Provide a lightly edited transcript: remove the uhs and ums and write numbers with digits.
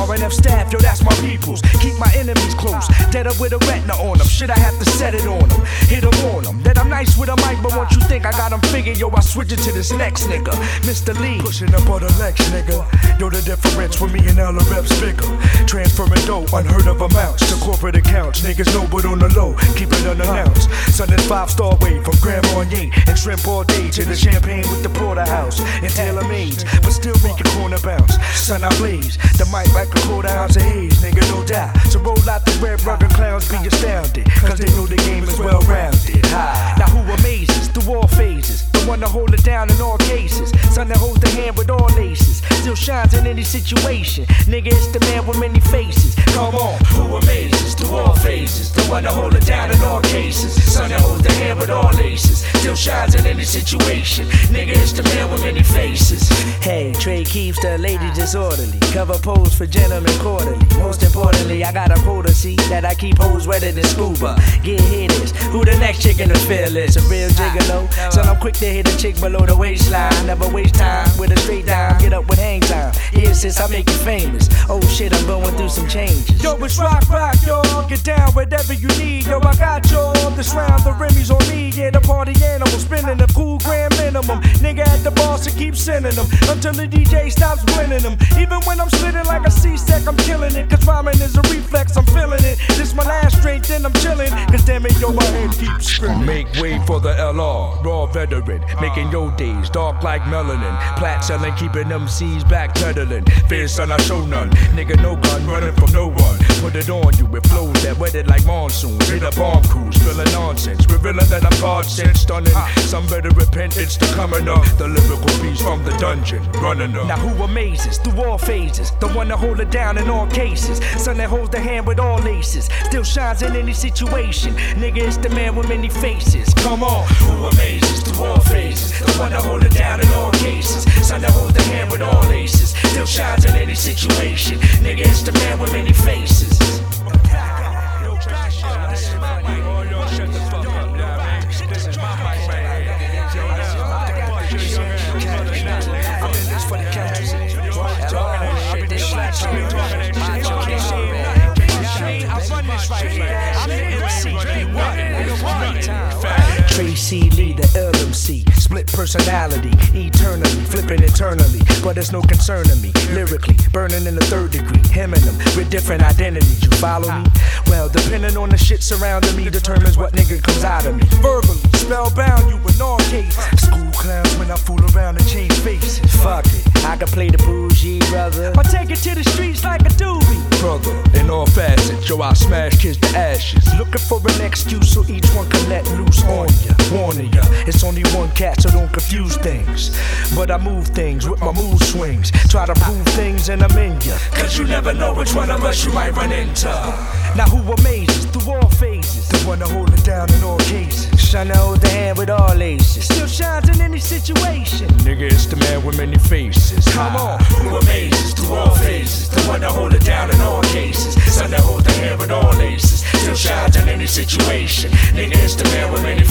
RNF staff, yo, that's my peoples. Keep my enemies close, dead up with a retina on them. Shit, I have to set it on them, hit them on them. That I'm nice with a mic, but once you think I got them figured, yo, I switch it to this next nigga, Mr. Lee. Pushing up on the Lex, nigga. Yo, the difference with me and Ella Rep's bigger. Transferring dough, unheard of amounts to corporate accounts. Niggas know, but on the low, keep it unannounced. Son and 5-star way from Grand Marnier and shrimp all day to the champagne with the porterhouse and tailor maids, but still make a corner bounce. Son, I blaze the mic like a quarter ounce of haze, nigga, no doubt. So roll out the red rugged clowns, be astounded, cause they know the game is well rounded. Now who amazes through all phases? The one to hold it down in all cases. Son that holds the hand with all laces, still shines in any situation. Nigga, it's the man with many faces. Come on, who amazes through all phases? The one to hold it down in all cases. Son that holds the hand with all laces, still shines in any situation. Nigga, it's the man with many faces. Hey, Trey keeps the lady disorderly. Cover pose for gentlemen quarterly. Most importantly, I got a quota, see that I keep hoes wetter than scuba. Get hitters, who the next chick in the field is? A real gigolo, so I'm quick to hit a chick below the waistline. Never waste time with a straight dime, get up with hang time. Here since I make you famous. Oh shit, I'm going through some changes. Yo, it's rock, yo, get down whatever you need. Yo, I got y'all this round, the Remy's on me. Yeah, the party animal, spinning the cool grand minimum. Nigga at the bar, so keep sending them until the DJ stops blending them. Even when I'm slitting like a C-sec, I'm killing it. Cause rhyming is a reflex, I'm feeling it. This my last drink, then I'm chilling. Cause damn it, yo, my head keeps screaming. Make way for the LR, raw veteran. Making your days dark like melanin. Plat selling, keeping them C's back pedaling. Fierce son, I show none. Nigga, no gun, running from no one. Put it on you with flows that wetted like monsoons. Hit a bomb cruise, spilling nonsense. Revealing that I'm God sent, stunning. Some better repent, it's the coming up. The lyrical beast from the dungeon, running up. Now who amazes through all phases? The one to hold it down in all cases. Son that holds the hand with all laces, still shines in any situation. Nigga, it's the man with many faces. Come on, who amazes through all phases? The one to hold it down in all cases. Son that holds the hand with all laces, still shines in any situation. Nigga, it's the man with many faces. Tracy Lee, the LMC, split personality, eternally, flipping internally, but there's no concern to me. Lyrically, burning in the 3rd degree, hemming them with different identities. You follow me? Well, depending on the shit surrounding me, determines what nigga comes out of me. Verbally, spellbound, you in all cases. School clowns when I fool around and change faces. Fuck it, I can play the bougie, brother. I take it to the streets like a doobie. Brother, in all facets, yo, I smash kids to ashes. Looking for an excuse so each one can let loose on ya. Warning ya, it's only one cat, so don't confuse things. But I move things with my mood swings. Try to prove things and I'm in ya. Cause you never know which one of us you might run into. Now who amazes through all phases? The one to hold it down in all cases. Shine to hold the hand with all laces, still shines in any situation. Nigga, it's the man with many faces. Come on, who amazes through all phases? The one to hold it down in all cases. Son that hold the hand with all laces, still shines in any situation. Nigga, it's the man with many faces.